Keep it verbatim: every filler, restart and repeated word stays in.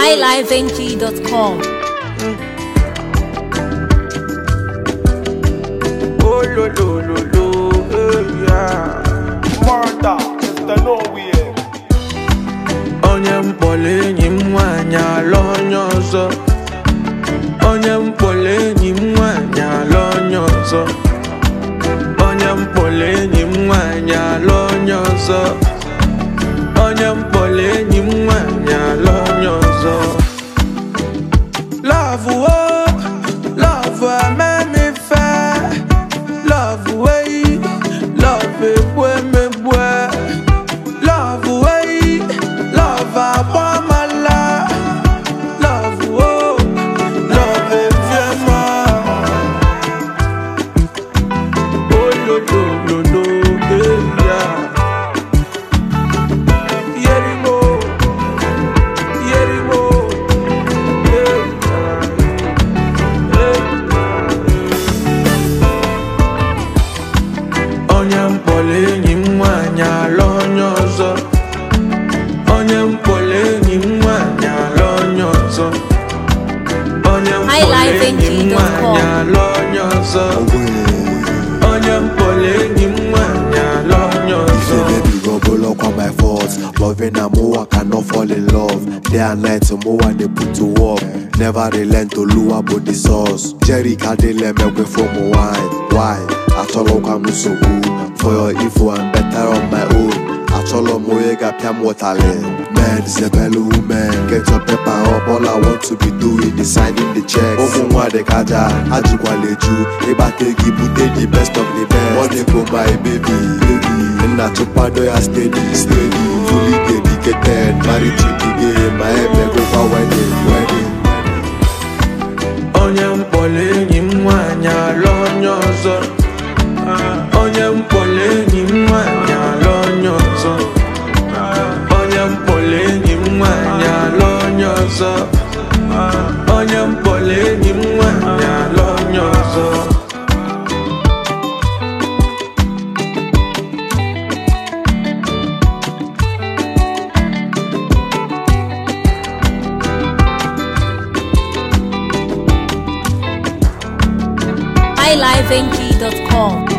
high life n g dot com. Oh lo lo lo lo, yeah. Murder, Mister Nowhere. Onye mkpọrọ enyi m nwanyị ala onye ọzọ. Onye mkpọrọ enyi m nwanyị ala onye ọzọ. Onye mkpọrọ enyi m nwanyị ala onye ọzọ. Onye mkpọrọ enyi m nwanyị ala onye ọzọ. Love, oh, love, I make me fair. Love, way, love, it, boy, me, boy. Love, way, love, I want my love. Love, oh, love, it, vraiment. Oh, lo, lo, lo, lo, yeah. Yerimo, Yerimo, yeah. Onye mkpọrọ enyi m nwanyị ala onye ọzọ. Onye mkpọrọ enyi m nwanyị ala onye ọzọ. Onye mkpọrọ enyi m nwanyị ala onye ọzọ. Onye mkpọrọ enyi m nwanyị ala onye ọzọ. Baby, go below on my faults. Loving a more, I cannot fall in love. Day and night, more they put to work. Never relent to lure but the sauce. Jerry can't let me away from my wine. Why? I told you I'm so good. For your info, I'm better on my own. I told you more, got piam water. Man, it's a belly woman. Get your paper up. All I want to be doing is signing the checks. Open what the kaja, I just want to let you. If I take you, put the best of the best. Money for my baby, baby. And not to pardon you, steady, steady. Fully dedicated, married to the game. My head never go wedding, wedding. Onye mkpọrọ enyi m nwanyị ala onye ọzọ. Onye mkpọrọ enyi m nwanyị ala onye ọzọ. Onye mkpọrọ enyi m nwanyị ala onye ọzọ. Onye mkpọrọ enyi m nwanyị ala onye ọzọ. high life n g dot com.